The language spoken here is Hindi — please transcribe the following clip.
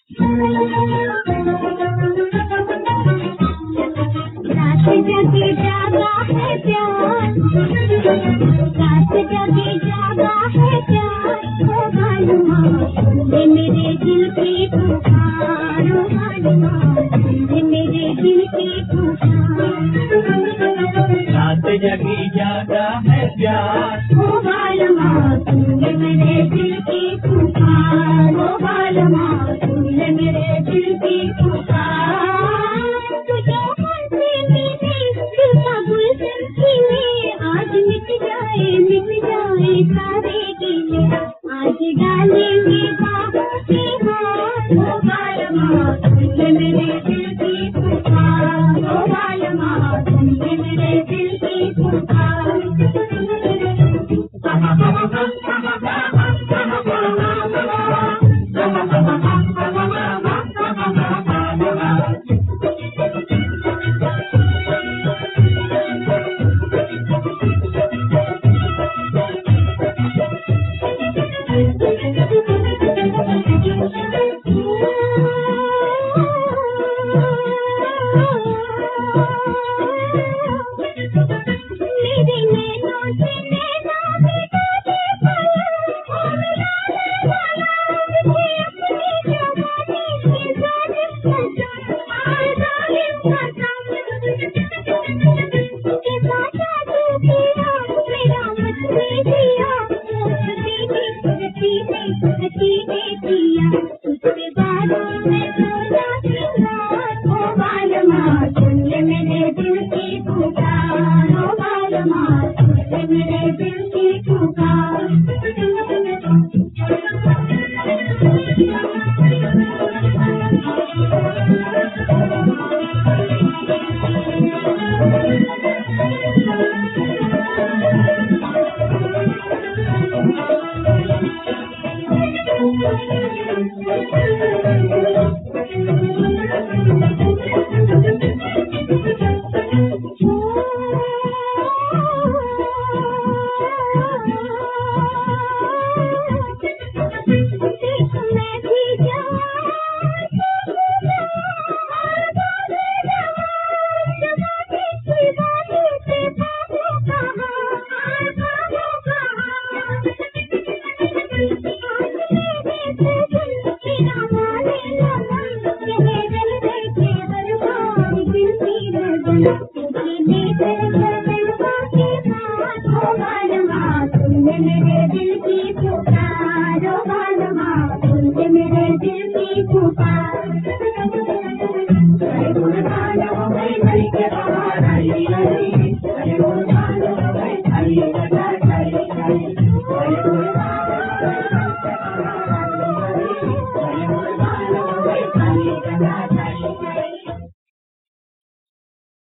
रात जगी जागा है प्यार, रात जगी जागा है प्यार, ओ मालूमा ये मेरे दिल की पुकार, ओ मालूमा ये मेरे दिल की पुकार। रात जगी जागा है प्यार, ओ मालूमा ये मेरे दिल की पुकार, ओ मालूमा ये मेरे दिल की पुकार। तुझे हंसी मीठी दिल का गुलशन खिले, आज मिट जाए सारे गिले, आज डालेंगे बाहों के हाथ, ओ मालूमा ये मेरे दिल की पुकार, ओ मालूमा ये मेरे दिल की पुकार। मेरे नैनों से नैना मिटा दे पाया, ओ मिलाने वाला मुझे अपनी जवानी से जालिम सजा, आए जालिम सजा। कैसा जादू किया मेरा मस्ती दिया, हंसी ने दिया, उसके बादों में सोना सिंगार, ओ मालूमा सुन ले मेरे दिल की पुकार, ओ मालूमा सुन ले मेरे दिल की पुकार। मेरे दिल की पुकार, ओ मालूमा सुन ले मेरे दिल की पुकार।